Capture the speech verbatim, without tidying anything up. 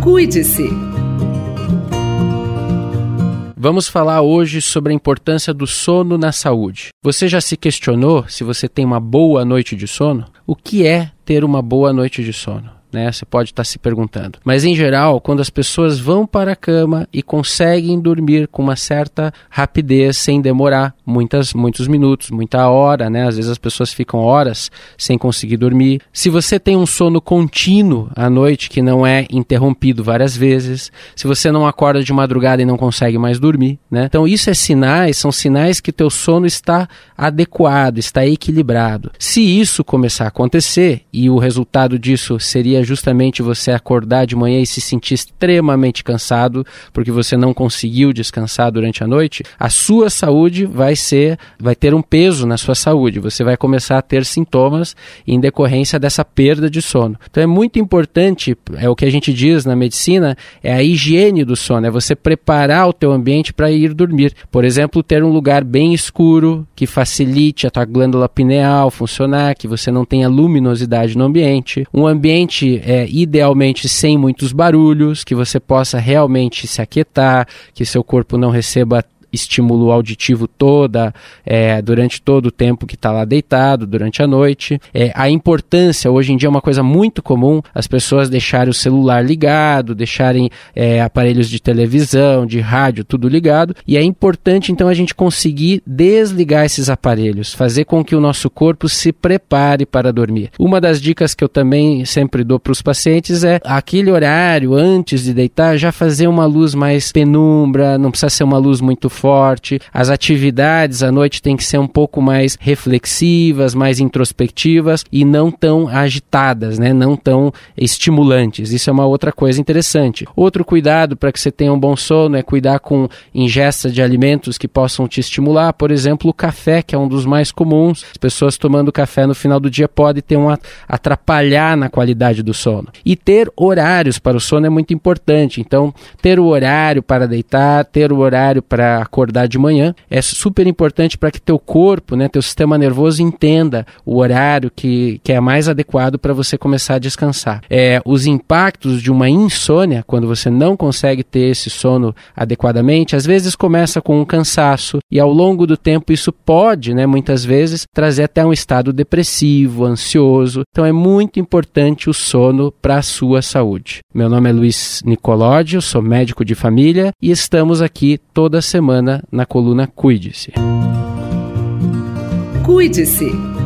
Cuide-se. Vamos falar hoje sobre a importância do sono na saúde. Você já se questionou se você tem uma boa noite de sono? O que é ter uma boa noite de sono? Né? Você pode estar se perguntando. Mas, em geral, quando as pessoas vão para a cama e conseguem dormir com uma certa rapidez, sem demorar muitas, muitos minutos, muita hora, né? Às vezes as pessoas ficam horas sem conseguir dormir. Se você tem um sono contínuo à noite, que não é interrompido várias vezes, se você não acorda de madrugada e não consegue mais dormir, né? Então, isso é sinais, são sinais que teu sono está adequado, está equilibrado. Se isso começar a acontecer, e o resultado disso seria justamente você acordar de manhã e se sentir extremamente cansado porque você não conseguiu descansar durante a noite, a sua saúde vai ser, vai ter um peso na sua saúde. Você vai começar a ter sintomas em decorrência dessa perda de sono. Então é muito importante, é o que a gente diz na medicina, é a higiene do sono, é você preparar o teu ambiente para ir dormir. Por exemplo, ter um lugar bem escuro que facilite a tua glândula pineal funcionar, que você não tenha luminosidade no ambiente, um ambiente É, idealmente sem muitos barulhos, que você possa realmente se aquietar, que seu corpo não receba estímulo auditivo toda, é, durante todo o tempo que está lá deitado, durante a noite. É, a importância, hoje em dia é uma coisa muito comum, as pessoas deixarem o celular ligado, deixarem é, aparelhos de televisão, de rádio, tudo ligado, e é importante então a gente conseguir desligar esses aparelhos, fazer com que o nosso corpo se prepare para dormir. Uma das dicas que eu também sempre dou para os pacientes é aquele horário antes de deitar, já fazer uma luz mais penumbra, não precisa ser uma luz muito forte, forte, as atividades à noite têm que ser um pouco mais reflexivas, mais introspectivas e não tão agitadas, né? Não tão estimulantes. Isso é uma outra coisa interessante. Outro cuidado para que você tenha um bom sono é cuidar com ingesta de alimentos que possam te estimular, por exemplo, o café, que é um dos mais comuns. As pessoas tomando café no final do dia pode ter um atrapalhar na qualidade do sono. E ter horários para o sono é muito importante. Então, ter o horário para deitar, ter o horário para acordar de manhã é super importante para que teu corpo, né, teu sistema nervoso entenda o horário que, que é mais adequado para você começar a descansar. É, os impactos de uma insônia, quando você não consegue ter esse sono adequadamente, às vezes começa com um cansaço e ao longo do tempo isso pode, né, muitas vezes, trazer até um estado depressivo, ansioso. Então é muito importante o sono para a sua saúde. Meu nome é Luiz Nicolodi, eu sou médico de família e estamos aqui toda semana na coluna Cuide-se. Cuide-se.